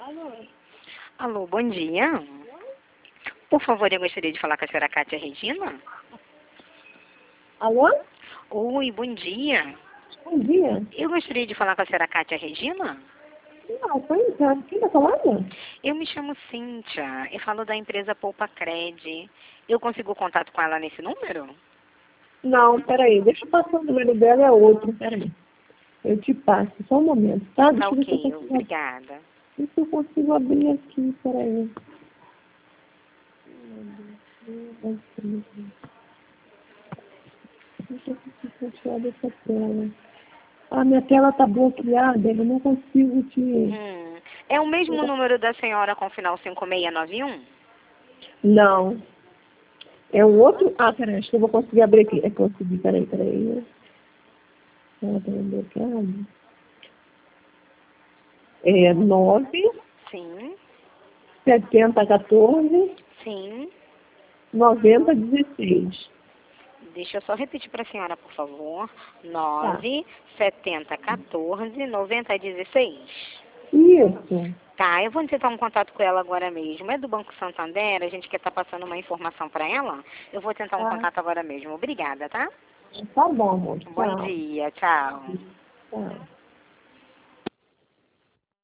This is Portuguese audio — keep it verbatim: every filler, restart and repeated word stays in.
Alô? Alô, bom dia. Por favor, eu gostaria de falar com a senhora Cátia Regina. Alô? Oi, bom dia. Bom dia. Eu gostaria de falar com a senhora Cátia Regina. Não, foi então. Quem tá falando? Eu me chamo Cíntia. Eu falo da empresa Poupa Cred. Eu consigo contato com ela nesse número? Não, peraí. Deixa eu passar o número dela, é outro. Peraí. Eu te passo. Só um momento, tá? Tá Deixa eu ver se eu ok, consigo, obrigada. ver se eu consigo abrir aqui. Peraí. Deixa eu ver se eu dessa tela. Ah, minha tela tá bloqueada. Eu não consigo te... Hum, é o mesmo número da senhora com final cinco seis nove um? Não. É um outro... Ah, peraí. Acho que eu vou conseguir abrir aqui. É consegui. Peraí, peraí. Ela tá bloqueada. É nove, Sim, setenta, quatorze, sim. noventa, dezesseis. Deixa eu só repetir para a senhora, por favor. Tá. nove, setenta, quatorze, noventa, dezesseis. Isso. Tá, eu vou tentar um contato com ela agora mesmo. É do Banco Santander, a gente quer estar passando uma informação para ela. Eu vou tentar um Tá. contato agora mesmo. Obrigada, tá? Tá bom, amor. Bom Tchau. dia, tchau. Tchau.